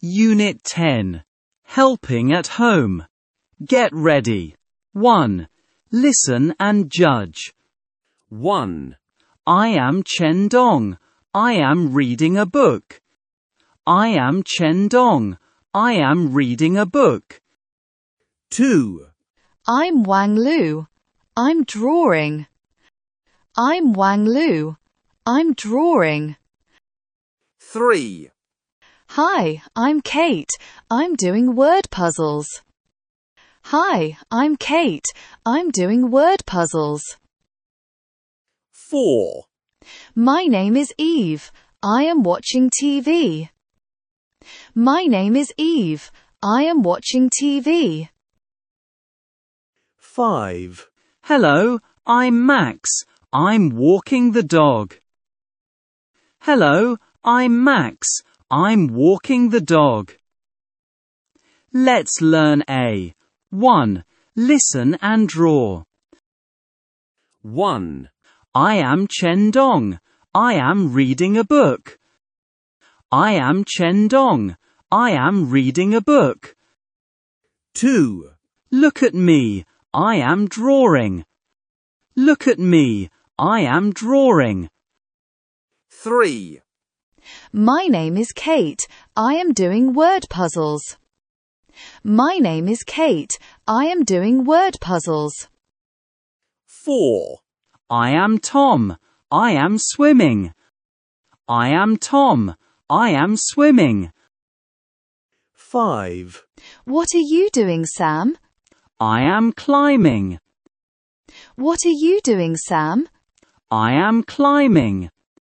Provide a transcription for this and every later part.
Unit 10. Helping at home. Get ready. 1. Listen and judge. 1. I am Chen Dong. I am reading a book. I am Chen Dong. I am reading a book. 2. I'm Wang Lu. I'm drawing. I'm Wang Lu. I'm drawing. 3. Hi, I'm Kate. I'm doing word puzzles. Hi, I'm Kate. I'm doing word puzzles. 4. My name is Eve. I am watching TV. My name is Eve. I am watching TV. 5. Hello, I'm Max. I'm walking the dog. Hello, I'm Max. I'm walking the dog. Let's learn A. 1. Listen and draw. 1. I am Chen Dong. I am reading a book. I am Chen Dong. I am reading a book. 2. Look at me. I am drawing. Look at me. I am drawing. 3. My name is Kate. I am doing word puzzles. My name is Kate. I am doing word puzzles. 4. I am Tom. I am swimming. I am Tom. I am swimming. 5. What are you doing, Sam? I am climbing. What are you doing, Sam? I am climbing.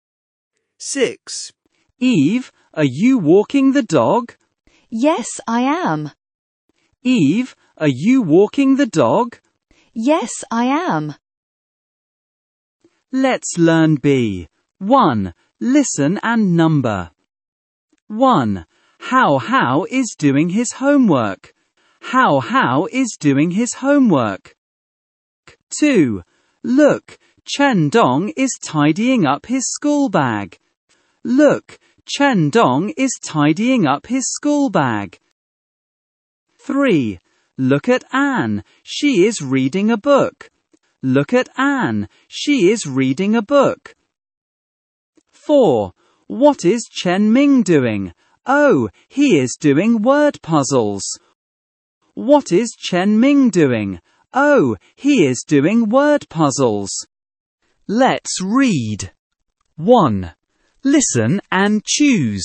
6. Eve, are you walking the dog? Yes, I am. Eve, are you walking the dog? Yes, I am. Let's learn B. 1. Listen and number. 1. How is doing his homework. How is doing his homework. 2. Look, Chen Dong is tidying up his school bag. Look, Chen Dong is tidying up his school bag. 3. Look at Anne. She is reading a book. Look at Anne. She is reading a book. 4. What is Chen Ming doing? Oh, he is doing word puzzles. What is Chen Ming doing? Oh, he is doing word puzzles. Let's read. 1. Listen and choose.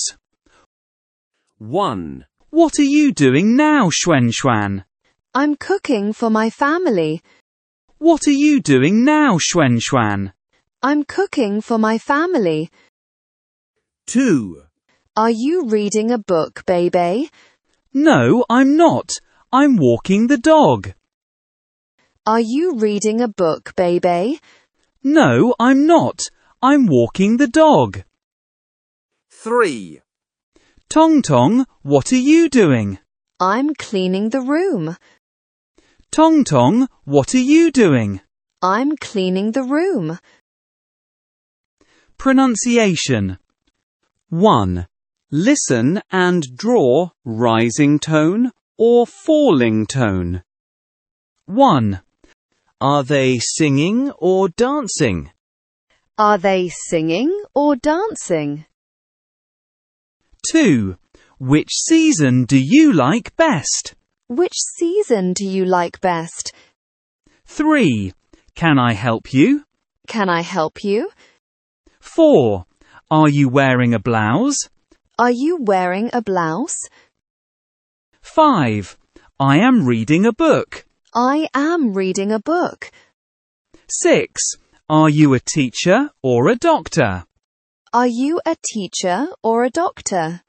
1. What are you doing now, Xuan? I'm cooking for my family. What are you doing now, Xuan? I'm cooking for my family. 2. Are you reading a book, baby? No, I'm not. I'm walking the dog. Are you reading a book, baby? No, I'm not. I'm walking the dog. 3. Tong Tong, what are you doing? I'm cleaning the room. Tong Tong, what are you doing? I'm cleaning the room. Pronunciation. 1. Listen and draw rising tone or falling tone. 1. Are they singing or dancing? Are they singing or dancing? 2. Which season do you like best? Which season do you like best? 3. Can I help you? Can I help you? 4. Are you wearing a blouse? Are you wearing a blouse? 5. I am reading a book. I am reading a book. 6. Are you a teacher or a doctor? Are you a teacher or a doctor?